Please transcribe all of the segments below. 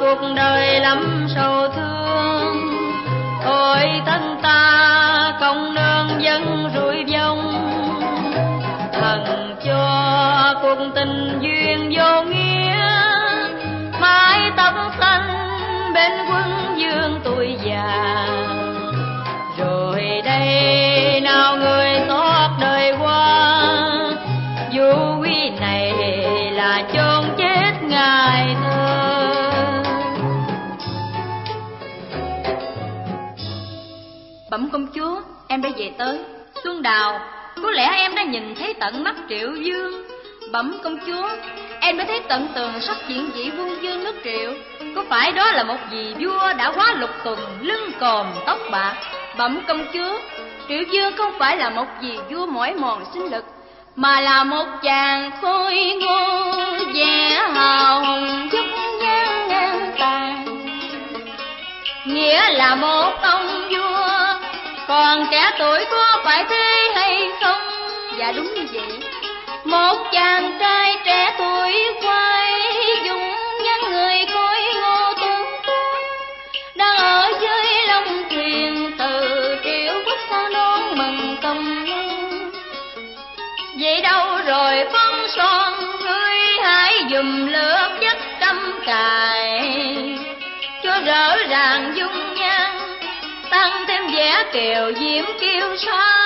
cuộc đời lắm sầu thương. Ôi thân ta không nương dân rủi vong, thần cho cuộc tình duyên vô nghĩa. Mái tóc xanh bên quân dương tuổi già, rồi đây nào người xót đời qua. Vũ quy này là chôn chết ngài thơ. Bẩm công chúa, em đã về tới. Xuân Đào, có lẽ em đã nhìn thấy tận mắt Triệu Dương. Bẩm công chúa, em đã thấy tận tường sắc diện vị vương dương nước Triệu. Có phải đó là một vị vua đã quá lục tuần, lưng còm tóc bạc? Bẩm công chúa, Triệu Dương không phải là một vị vua mỏi mòn sinh lực, mà là một chàng khôi ngô vẻ hào hùng dốc dáng ngang tàn. Nghĩa là một ông vua, còn trẻ tuổi có phải thế hay không? Dạ đúng như vậy. Một chàng trai trẻ tuổi quay dung dáng người khôi ngô tuấn tú, đang ở dưới lòng thuyền từ Triệu Quốc xa đón mừng công nhân. Vậy đâu rồi phong son, ngươi hãy dùm lửa chất trăm cài, cho rỡ ràng dung nhan, tăng thêm vẻ kiều diễm kiêu sa.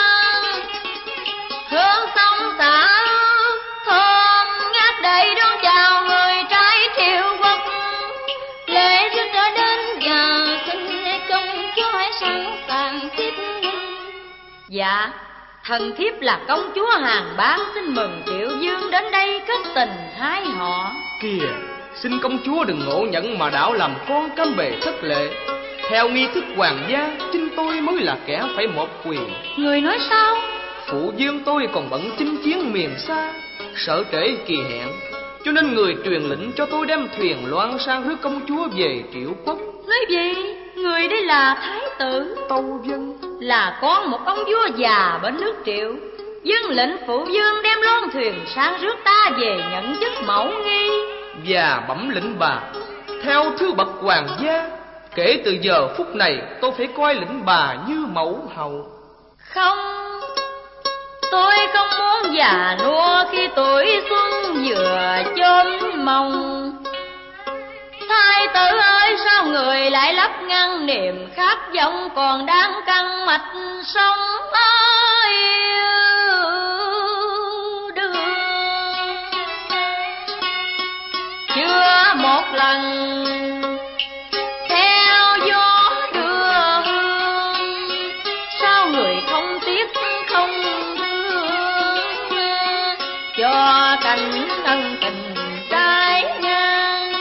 Hương sông xả thơm ngát đầy đón chào người trái Triệu Quốc. Lễ rước đã đến giờ, xin công chúa hãy sẵn sàng tiếp nghinh. Dạ, thần thiếp là công chúa Hàn Bá, xin mừng Triệu Dương đến đây kết tình hai họ. Kìa, xin công chúa đừng ngộ nhận mà đảo làm con cam bề thất lễ. Theo nghi thức hoàng gia, chính tôi mới là kẻ phải một quyền. Người nói sao? Phụ vương tôi còn bận chinh chiến miền xa, sợ trễ kỳ hẹn, cho nên người truyền lệnh cho tôi đem thuyền loan sang rước công chúa về Triệu Quốc. Nói gì? Người đây là thái tử Tâu Vân, là con một ông vua già bên nước Triệu. Dân lệnh phụ vương đem loan thuyền sang rước ta về nhận chức mẫu nghi. Và bẩm lệnh bà, theo thứ bậc hoàng gia, kể từ giờ phút này tôi phải coi lệnh bà như mẫu hậu. Không, tôi không muốn già nua khi tuổi xuân vừa chớm mong. Thái tử ơi, sao người lại lấp ngăn niềm khát vọng còn đang căng mạch sông yêu đương. Chưa một lần theo gió đưa hương, sao người không tiếc không thương, cho cảnh ân tình trái ngang.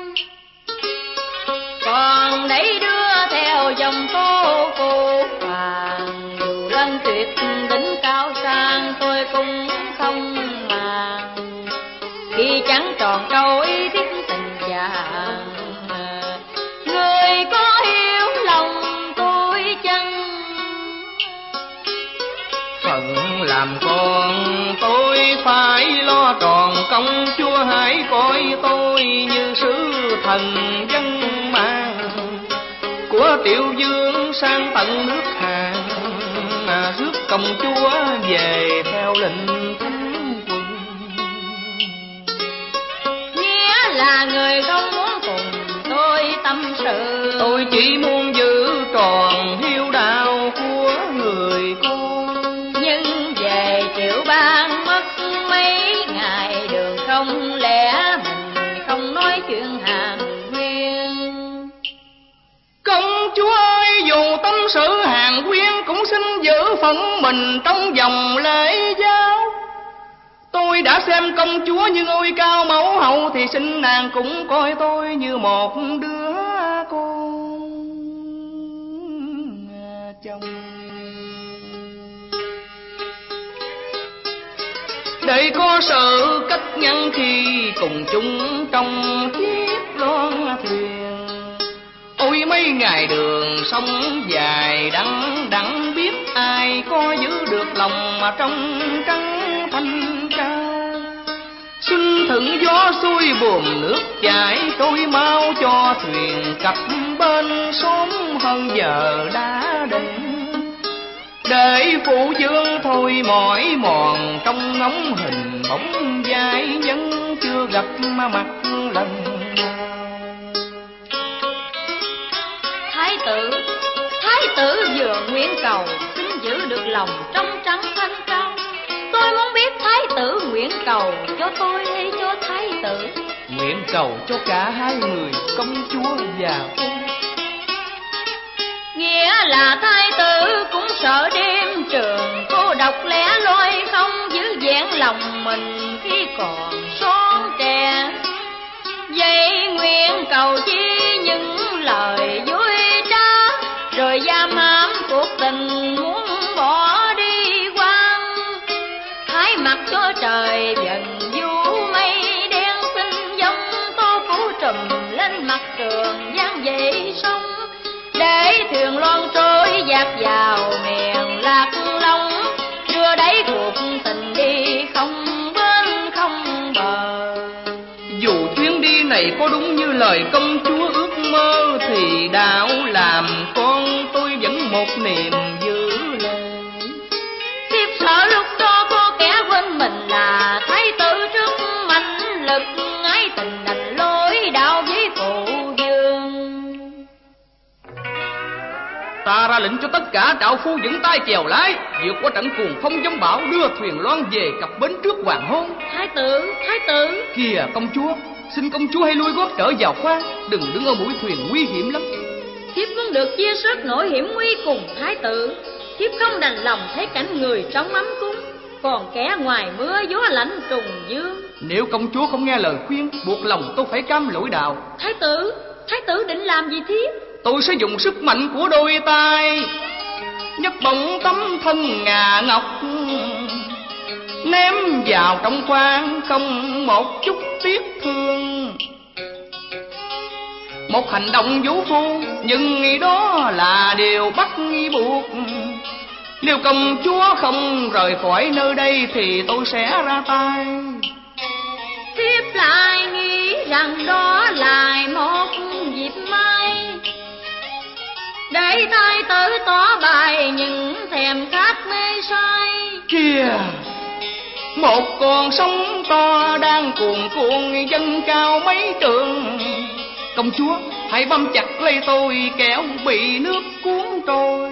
Còn đấy đưa theo dòng Tô Cô Hoàng, dù lân tuyệt đỉnh cao sang tôi cũng không màng. Khi chẳng tròn trâu ý thiết tình chàng, người có hiểu lòng tôi chăng? Phận làm con tôi phải lo tròn, công chúa hãy coi tôi như sứ thần dân mang của Triệu Dương sang tận nước Hàn, rước công chúa về theo lệnh thánh quân. Nghĩa là người không muốn cùng tôi tâm sự, tôi chỉ muốn giữ tròn hiếu đạo của người con. nhưng về Triệu Bang mất mấy ngày đường, không lẽ mình không nói chuyện hàn huyên. Công chúa ơi, dù tâm sự hàng quyên cũng xin giữ phận mình trong vòng lễ giáo. Tôi đã xem công chúa như ngôi cao mẫu hậu, thì xin nàng cũng coi tôi như một đứa con chồng. Để có sự cách nhân khi cùng chung trong chiếc loan thuyền. Ôi mấy ngày đường sông dài đắng đắng, biết ai có giữ được lòng mà trong trắng thanh cao. Xuân thuận gió xuôi buồm nước chảy trôi mau cho thuyền cập bên sớm hơn giờ đã định. Để phụ dương thôi mỏi mòn trong ngóng hình bóng dài nhân chưa gặp mặt lần. Thái tử vừa nguyện cầu xin giữ được lòng trong trắng thanh cao. Tôi muốn biết thái tử nguyện cầu cho tôi hay cho thái tử? Nguyện cầu cho cả hai người, công chúa và tôi. Nghĩa là thái tử cũng sợ đêm trường cô độc lẻ loi, không giữ vẹn lòng mình khi còn son trẻ. Vậy nguyện cầu chi những lời dối trá, rồi giam hãm cuộc tình muốn bỏ đi qua. Thái mặt cho trời dần du mây đen xinh dông, tô phủ trùm lên mặt trường giang dậy sông. Để thuyền loan trôi dạt vào miền Lạc Long, đưa đẩy cuộc tình đi không bên không bờ. Dù chuyến đi này có đúng như lời công chúa ước mơ, thì đạo làm con tôi vẫn một niềm giữ lời. Thiếp sợ lúc đó có kẻ quên mình là thái tử, trước mạnh lực ái tình đành lối đạo với phụ vương. Ta ra lệnh cho tất cả trảo phu vững tay chèo lái, vượt qua trận cuồng phong giông bão, đưa thuyền loan về cập bến trước hoàng hôn. Thái tử. Kìa công chúa, xin công chúa hãy lui gót trở vào khoang, đừng đứng ở mũi thuyền nguy hiểm lắm. Thiếp muốn được chia sớt nỗi hiểm nguy cùng thái tử. Thiếp không đành lòng thấy cảnh người trong ấm cúng, còn kẻ ngoài mưa gió lạnh trùng dương. Nếu công chúa không nghe lời khuyên, buộc lòng tôi phải cam lỗi đạo. Thái tử định làm gì thiếp? Tôi sẽ dùng sức mạnh của đôi tay, nhấc bổng tấm thân ngà ngọc, ném vào trong khoang không một chút tiếc thương. Một hành động vũ phu, nhưng đó là điều bắt buộc. Nếu công chúa không rời khỏi nơi đây thì tôi sẽ ra tay. Thiếp lại nghĩ rằng đó là một dịp may, để thái tử tỏ bài những thèm khát mê say. Kìa, một con sóng to đang cuồn cuộn dâng cao mấy trượng. Công chúa hãy băm chặt lấy tôi, kẻo bị nước cuốn trôi.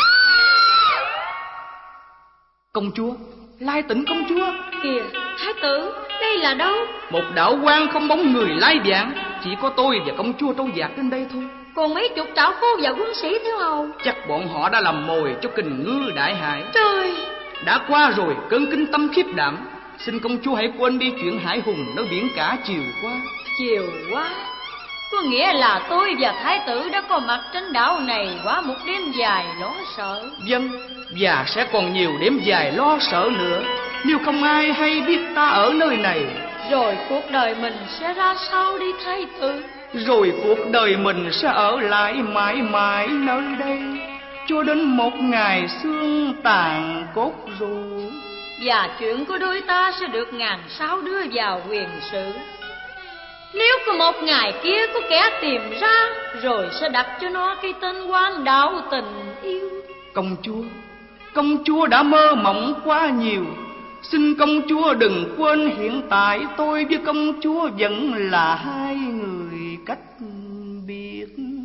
Công chúa, lai tỉnh công chúa. Kìa thái tử, đây là đâu? Một đảo quan không bóng người lai vãng, chỉ có tôi và công chúa trâu dạt đến đây thôi. Còn mấy chục trảo phu và quân sĩ thiếu hầu, chắc bọn họ đã làm mồi cho kình ngư đại hải. Trời, đã qua rồi cơn kinh tâm khiếp đảm. Xin công chúa hãy quên đi chuyện hải hùng nơi biển cả chiều qua. Chiều qua có nghĩa là tôi và thái tử đã có mặt trên đảo này qua một đêm dài lo sợ. Vâng, và sẽ còn nhiều đêm dài lo sợ nữa, nếu không ai hay biết ta ở nơi này. Rồi cuộc đời mình sẽ ra sao đi thái tử? Rồi cuộc đời mình sẽ ở lại mãi mãi nơi đây, cho đến một ngày xương tàn cốt rũ. Và chuyện của đôi ta sẽ được ngàn sao đưa vào huyền sử. Nếu có một ngày kia có kẻ tìm ra, rồi sẽ đặt cho nó cái tên Quan Đạo Tình Yêu. Công chúa đã mơ mộng quá nhiều. Xin công chúa đừng quên hiện tại tôi với công chúa vẫn là hai người cách biệt.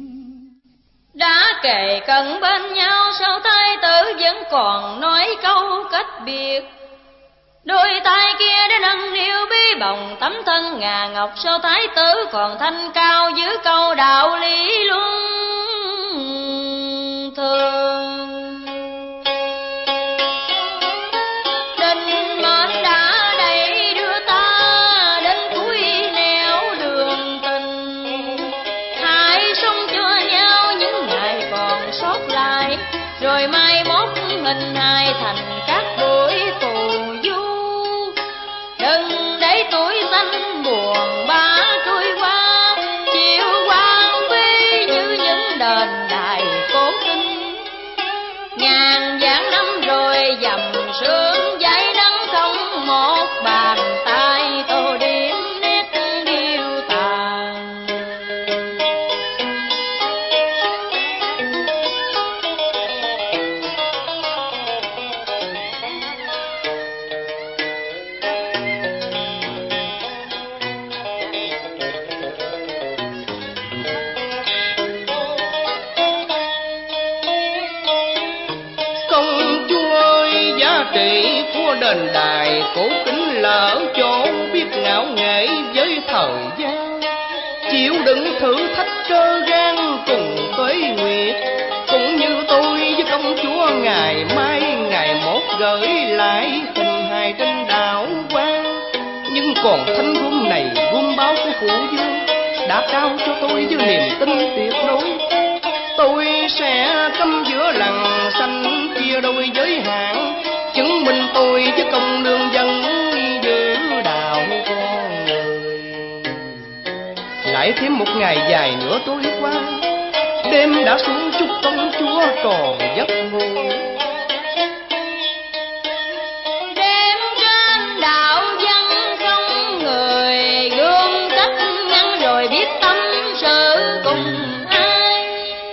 Đã kề cận bên nhau sao thái tử vẫn còn nói câu cách biệt. Đôi tay kia đã nâng niu bí bồng tấm thân ngà ngọc, sao thái tử còn thanh cao giữ câu đạo lý luân thường. Định mệnh đã đẩy đưa ta đến cuối nẻo đường tình, hãy sống cho nhau những ngày còn sót lại, rồi mai mốt hình hài thành các buổi phù du. Đừng để tuổi xanh buồn bã trôi qua, chiều quang phí như những đền đài cổ kinh. chúa đền đài cổ kính lỡ chỗ, biết ngạo nghệ với thời gian, chịu đựng thử thách trơ gan cùng tuế nguyệt. Cũng như tôi với công chúa ngày mai ngày một gửi lại hình hài trên đảo quan. Nhưng còn thanh gươm này, gươm báo của phụ vương, đã trao cho tôi với niềm tin tuyệt đối. Tôi sẽ cắm giữa lằn xanh, chia đôi giới hạn, chứng minh tôi với công lương dân giữ đạo con người. Lại thêm một ngày dài nữa trôi qua, đêm đã xuống chúc công chúa tròn giấc ngủ. Đêm trên đảo dân không người, gươm cất ngăn rồi biết tâm sự cùng ai.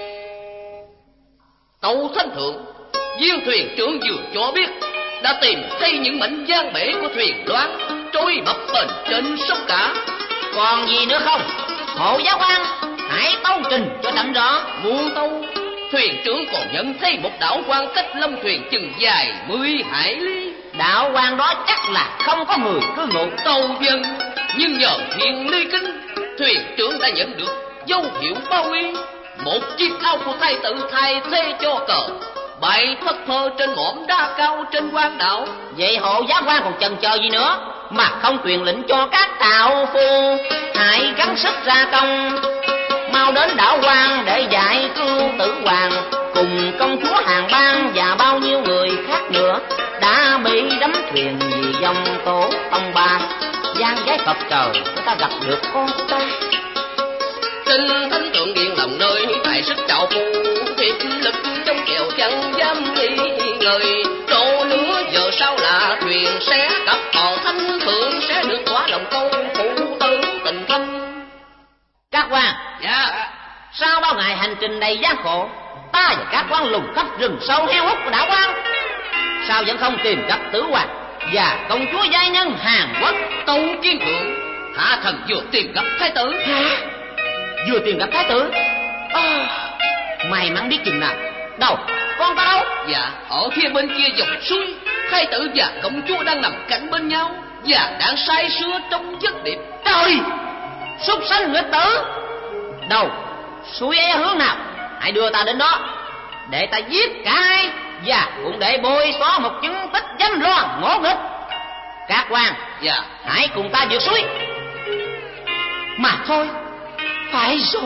Tâu thánh thượng, viên thuyền trưởng vừa cho biết đã tìm thấy những mảnh gian bể của thuyền Loan trôi bập bềnh trên sông cả. Còn gì nữa không? Hộ giáo quan, hãy tâu trình cho đậm rõ. Muôn tâu, thuyền trưởng còn nhận thấy một đảo quan cách lâm thuyền chừng dài 10 hải lý. Đạo quan đó chắc là không có người cư ngụ. Tâu dân, nhưng nhờ thiên ly kinh, thuyền trưởng đã nhận được dấu hiệu bao y. Một chiếc áo của thái tử thay thế cho cờ, bay phất phơ trên mỏm đá cao trên quan đảo. Vậy hộ giáo quan còn chần chờ gì nữa mà không truyền lệnh cho các tạo phu hãy gắng sức ra công, mau đến đảo quan để giải cứu tử hoàng cùng công chúa Hàn Bang và bao nhiêu người khác nữa đã bị đắm thuyền vì dòng tố tông ba. Gian gái Phật trời, chúng ta gặp được con ta. Xin thánh thượng yên lòng nơi tại sức trạo phu, hiệp lực trong chèo chẳng dám nghi ngời. Trổ lửa giờ sao là thuyền sẽ cập họ, thánh thượng sẽ được quả lòng câu phụ tử tình thâm. Các quan, Dạ. sau bao ngày hành trình đầy gian khổ, ta và các quan lùng khắp rừng sâu heo hút của đảo quan, sao vẫn không tìm gặp tử hoàng và công chúa giai nhân Hàn Quốc? Tâu kiên thượng, hạ thần vừa tìm gặp thái tử. Hả? Vừa tìm gặp thái tử? May mắn biết chừng nào. Đâu? Con ta đâu? Dạ, ở phía bên kia dòng suối, thái tử và công chúa đang nằm cạnh bên nhau và đang say sưa trong giấc điệp. Trời! Súc sanh nghịch tử! Đâu? Suối é hướng nào? Hãy đưa ta đến đó để ta giết cả hai và cũng để bôi xóa một chứng tích danh loan ngỗ nghịch. Các quan, Dạ. hãy cùng ta vượt suối. Mà thôi, phải rồi.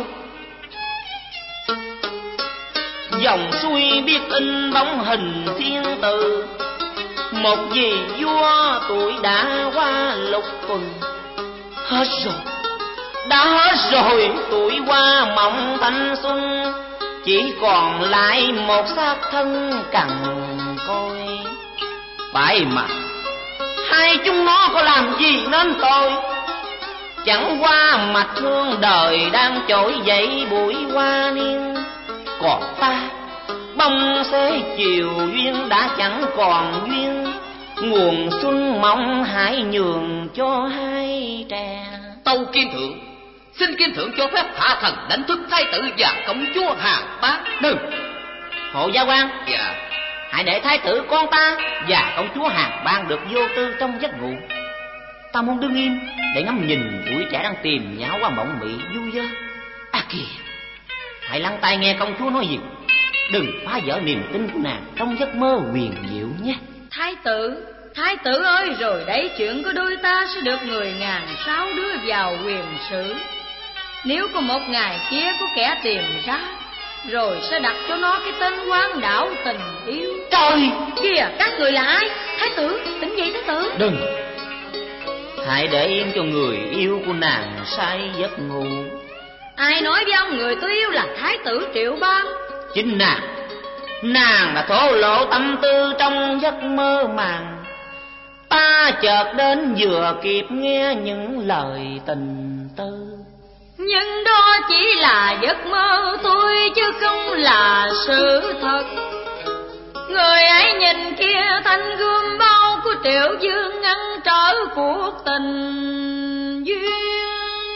Dòng suối biết in bóng hình thiên tử, một vị vua tuổi đã qua lục tuần. Hết rồi, đã hết rồi tuổi qua mộng thanh xuân, chỉ còn lại một xác thân cằn côi. Phải mà, hai chúng nó có làm gì nên tội? Chẳng qua mặt thương đời đang trỗi dậy bụi hoa niên. Còn ta bông xế chiều duyên đã chẳng còn duyên, nguồn xuân mong hãy nhường cho hai trẻ. Tâu kiên thượng, xin kiên thượng cho phép hạ thần đánh thức thái tử và công chúa Hàn Bang. Đừng! Hộ gia quan, Dạ. hãy để thái tử con ta và công chúa Hàn Bang được vô tư trong giấc ngủ. Ta muốn đứng im để ngắm nhìn tuổi trẻ đang tìm nháo qua mộng mị vui vơ. À kìa, hãy lắng tai nghe công chúa nói gì. Đừng phá vỡ niềm tin của nàng trong giấc mơ huyền diệu nhé. Thái tử ơi, rồi đấy, chuyện của đôi ta sẽ được 10.000 đưa vào quyền sử. Nếu có một ngày kia có kẻ tìm ra, rồi sẽ đặt cho nó cái tên Quang Đảo Tình Yêu. Trời! Kìa, các người là ai? Thái tử, tỉnh dậy thái tử. Đừng! Hãy để yên cho người yêu của nàng say giấc ngủ. Ai nói với ông người tôi yêu là thái tử Triệu Bang? Chính nàng đã thổ lộ tâm tư trong giấc mơ màng. Ta chợt đến vừa kịp nghe những lời tình tư. Nhưng đó chỉ là giấc mơ tôi chứ không là sự thật. Người ấy nhìn kia thanh gươm bao của Triệu Dương ngăn trở cuộc tình duyên.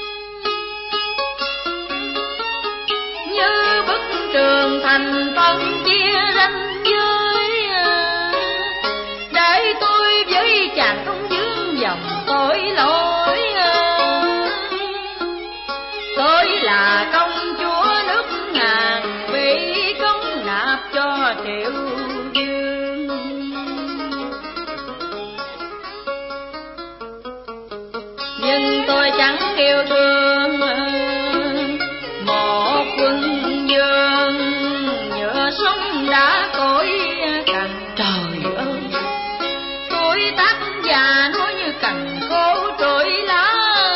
Như bức tường thành phân chia ranh giới, để tôi nhưng tôi chẳng yêu thương một quân vương nhựa sống đã cõi cằn. Trời ơi, Tuổi tác già nói như cành khô trỗi lá,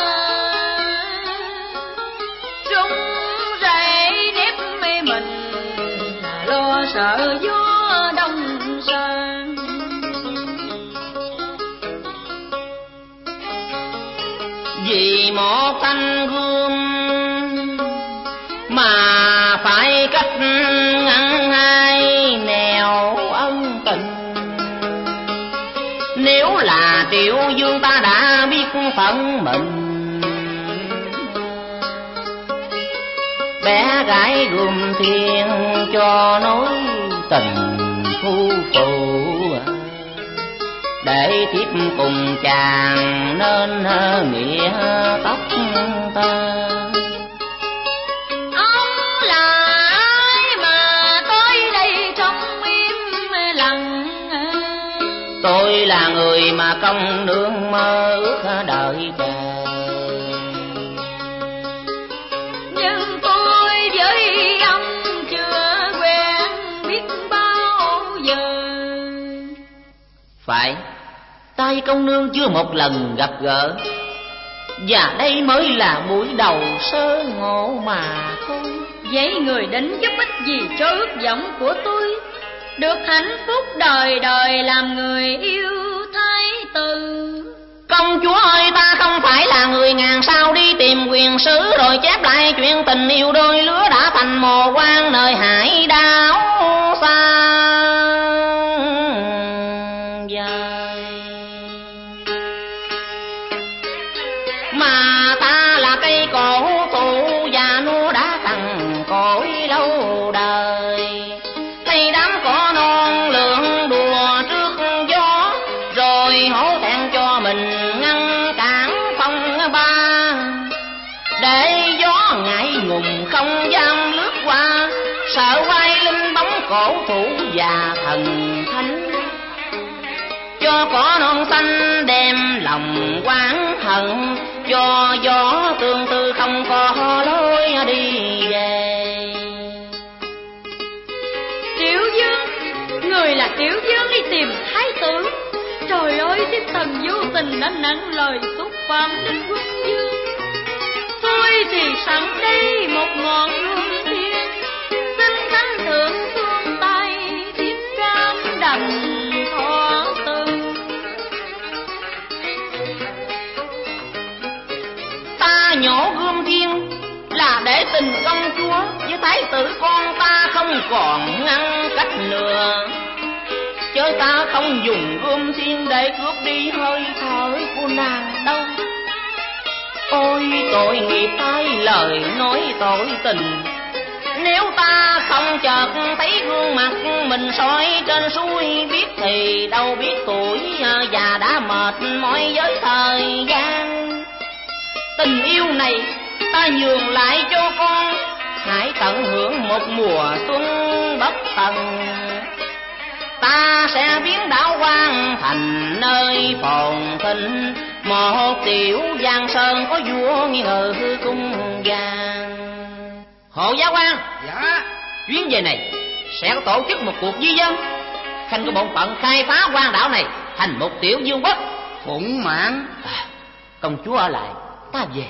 rung rẩy nếp mê mình, lo sợ gió đông sang. vì một thanh gươm mà phải cách ngăn hai nẻo ân tình. Nếu là Triệu Dương ta đã biết phận mình, bé gái gươm thiên cho nói tình phu phụ, để thiếp cùng chàng nên nghĩa tóc ta. Ông là ai mà tới đây trong im lặng? Tôi là người mà công nương mơ ước đợi chờ, Nhưng tôi với ông chưa quen biết bao giờ. phải, tay công nương chưa một lần gặp gỡ, và đây mới là buổi đầu sơ ngộ mà thôi. Vậy người đến giúp ích gì cho ước vọng của tôi, được hạnh phúc đời đời làm người yêu thái tử. Công chúa ơi, ta không phải là người ngàn sao đi tìm quyền sứ rồi chép lại chuyện tình yêu đôi lứa đã thành mồ quan nơi hải đảo xa dài. Mà ta là cây cổ thụ già nua đã cằn cỗi lâu đời, cây đám cỏ non lượn đùa trước gió, rồi hổ thẹn cho mình ngăn cản phong ba, để gió ngại ngùng không dám lướt qua, sợ quay linh bóng cổ thụ và thần thánh, cho cỏ non xanh đem lòng oán hận, cho gió tương tư không có lối đi về. Triệu Dương, người là Triệu Dương đi tìm thái tử. Trời ơi, thiếp thần vô tình đã nặng lời xúc phạm đến quốc vương. Tôi thì sẵn đây một ngọn hương thiên, xin thánh thượng xuống tay, thiếp cam đành thọ từ. Ta nhổ gươm thiên là để tình công chúa với thái tử con ta không còn ngăn cách nữa, chứ ta không dùng gươm thiên để cướp đi hơi thở của nàng đâu. Ôi tội nghiệp thay lời nói tội tình, nếu ta không chợt thấy gương mặt mình soi trên suối biết thì đâu biết tuổi già đã mệt mỏi với thời gian. Tình yêu này ta nhường lại cho con, hãy tận hưởng một mùa xuân bất tận. Ta sẽ biến đảo quan thành nơi phồn thịnh, một tiểu giang sơn có vua ngự cung vàng. Hộ giáo quan, Dạ. chuyến về này sẽ có tổ chức một cuộc di dân, khanh có bổn phận khai phá quan đảo này thành một tiểu vương quốc. Phụng mạng. Công chúa ở lại, ta về.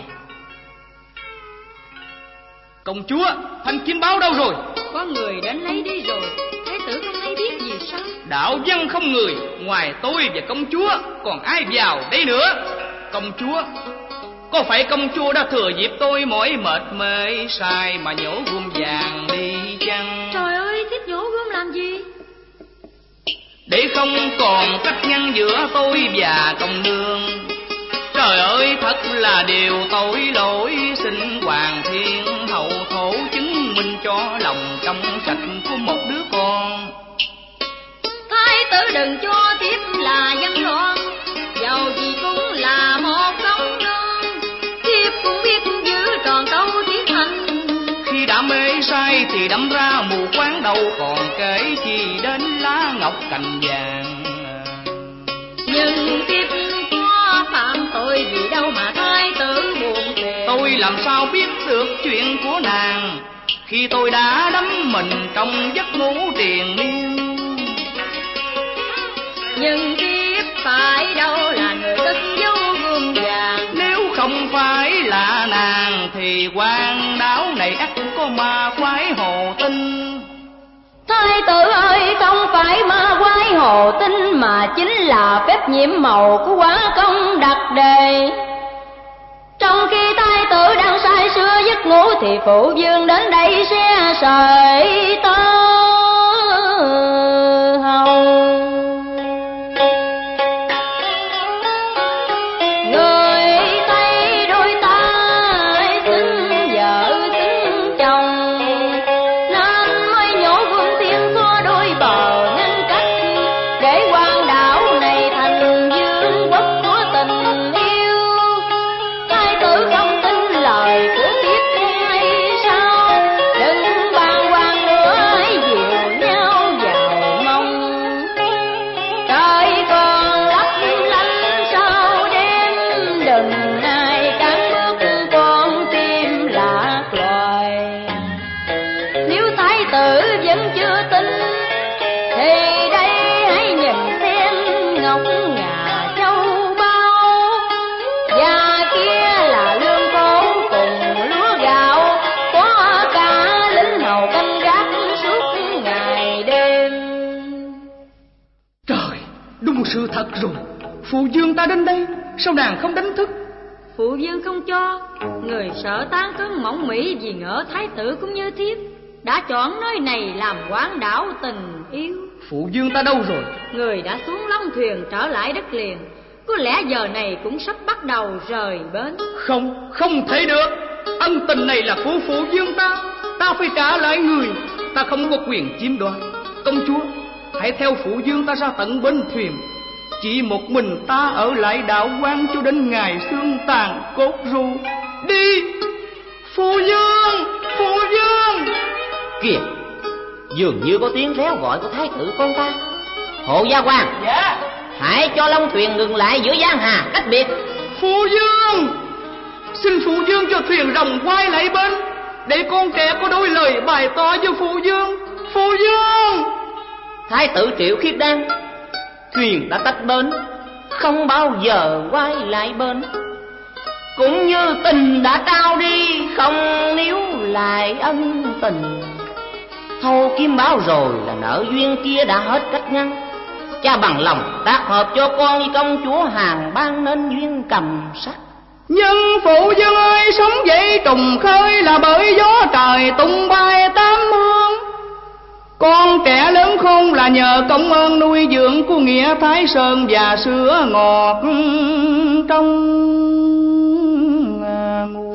Công chúa, thanh kim báo đâu rồi? Có người đến lấy đi rồi, thái tử không hay biết gì sao? Đạo dân không người, ngoài tôi và công chúa còn ai vào đây nữa? Công chúa, có phải công chúa đã thừa dịp tôi mỏi mệt mê sai mà nhổ gươm vàng đi chăng? Trời ơi, thiếp nhổ gươm làm gì? Để không còn cách ngăn giữa tôi và công nương. Trời ơi, thật là điều tội lỗi, xin hoàng thiên hậu thổ chứng minh cho lòng trong sạch của một đứa con. Thái tử đừng cho thiếp là dân loan, dầu gì cũng là một công nương, thiếp cũng biết giữ tròn câu thiếp thành. Khi đã mê say thì đâm ra mù quáng, đâu còn kể chi đến lá ngọc cành vàng. Nhưng thiếp có phạm tội gì đâu mà thái làm sao biết được chuyện của nàng khi tôi đã đắm mình trong giấc ngủ triền miên. Nhưng tiếp phải đâu là người cất giấu gươm vàng, nếu không phải là nàng thì quan đảo này ắt có ma quái hồ tinh. Thái tử ơi, không phải ma quái hồ tinh mà chính là phép nhiễm màu của quả công đặc đề. Trong khi thái tử đang say sưa giấc ngủ thì phụ vương đến đây xe sợi tơ hồng. Người thấy đôi tay xin vợ xin chồng nên mới nhổ vương thiên xóa đôi bờ ngăn cách để quan đảo này thành vương quốc của tình yêu. Thái tử không tin lời của tiếp cung hay sao, đừng bàng hoàng nữa hãy dìu nhau vào mong. Trời còn lấp lánh sao đêm, đừng ai cản bước con tim lạc loài. Nếu thái tử vẫn chưa tin thì đây hãy nhìn xem ngọc ngà châu báu, và kia là lương khô cùng lúa gạo, có cả lính hầu canh gác suốt ngày đêm. Trời, đúng sự thật rồi. Phụ vương ta đến đây, sao nàng không đánh thức? Phụ vương không cho, người sợ tán cơn mỏng mỹ vì ngỡ thái tử cũng như thiếp đã chọn nơi này làm quán đảo tình yêu. Phụ vương ta đâu rồi? Người đã xuống long thuyền trở lại đất liền, có lẽ giờ này cũng sắp bắt đầu rời bến. Không, không thể được. Ân tình này là của phụ vương ta, ta phải trả lại người. Ta không có quyền chiếm đoạt. Công chúa, hãy theo phụ vương ta ra tận bến thuyền. Chỉ một mình ta ở lại đạo quan cho đến ngày xương tàn cốt ru. Đi! Phụ vương! Phụ vương! Kìa, dường như có tiếng réo gọi của thái tử con ta. Hộ gia quan, Dạ. hãy cho long thuyền ngừng lại giữa giang hà cách biệt. Phụ vương! Xin phụ vương cho thuyền rồng quay lại bên, để con trẻ có đôi lời bày tỏ với phụ vương. Phụ vương! Thái tử Triệu Khiết Đan, thuyền đã tách bến, không bao giờ quay lại bên. Cũng như tình đã trao đi, không níu lại ân tình. Thâu Kim báo rồi là nợ duyên kia đã hết cách ngăn. Cha bằng lòng tác hợp cho con với công chúa Hàn ban nên duyên cầm sắc. Nhưng phụ vương ơi, sống dậy trùng khơi là bởi gió trời tung bay tám phương. Con trẻ lớn khôn là nhờ công ơn nuôi dưỡng của nghĩa Thái Sơn và sữa ngọt trong nguồn.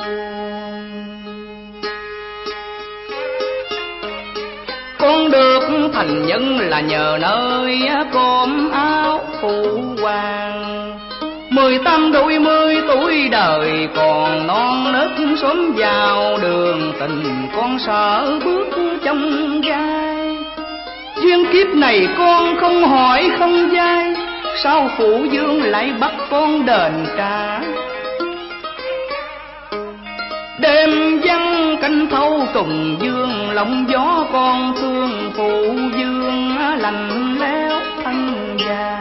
Con được thành nhân là nhờ nơi cơm áo phụ hoàng. 18 đôi mươi tuổi đời còn non nớt, sớm vào đường tình con sợ bước trong gai. Duyên kiếp này con không hỏi không dai, sao phụ vương lại bắt con đền trả. Đêm vắng canh thâu trùng dương, lòng gió con thương phụ vương lạnh lẽo thân già.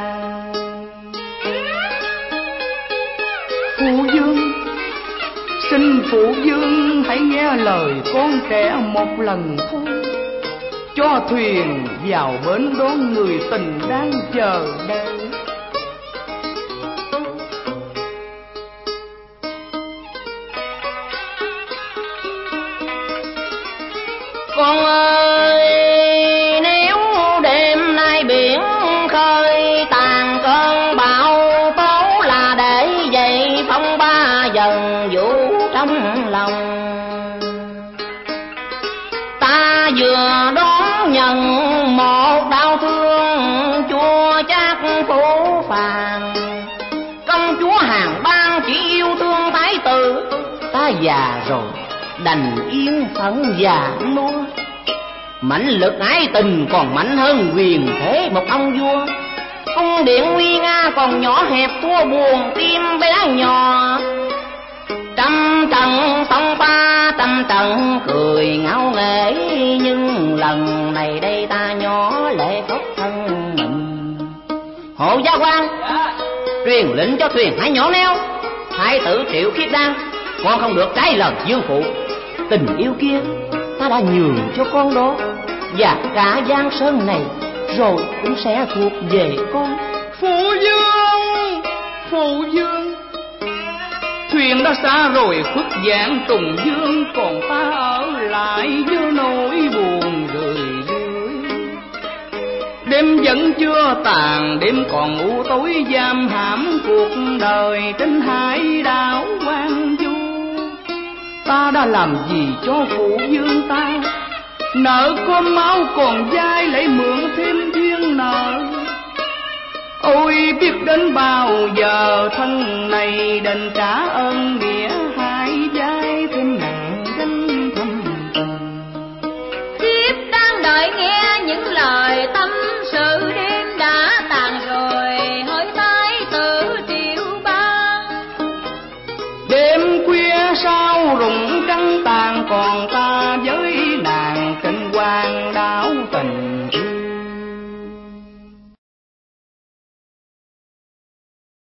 Phụ vương, xin phụ vương hãy nghe lời con trẻ một lần thôi, cho thuyền vào bến đón người tình đang chờ đây. Con ơi, nếu đêm nay biển khơi tàn cơn bão tố là để dậy phong ba dần vũ trong lòng. Ta vừa đón nhận một đau thương chua chát phủ phàng. Công chúa Hàn ban chỉ yêu thương thái tử, ta già rồi đành yên phận già nua. Mãnh lực ái tình còn mạnh hơn quyền thế một ông vua. Cung điện nguy nga còn nhỏ hẹp thua buồn tim bé nhỏ. Trăm Trăm trận tông ta trăm trận cười ngáo nghễ, nhưng lần này đây ta nhỏ lệ khóc thân mình. Hộ gia quan truyền lệnh cho thuyền hãy nhỏ neo. Thái tử Triệu Khiết Đan, con không được trái lời dương phụ. Tình yêu kia ta đã nhường cho con đó, và cả giang sơn này rồi cũng sẽ thuộc về con. Phụ vương, thuyền đã xa rồi khuất dạng trùng dương, còn ta ở lại với nỗi buồn rười rượi. Đêm vẫn chưa tàn, đêm còn u tối giam hãm cuộc đời trên hải đảo hoang vu. Ta đã làm gì cho phụ vương ta, nợ con máu còn dai lại mượn thêm duyên nợ. Ôi biết đến bao giờ thân này đền trả ơn nghĩa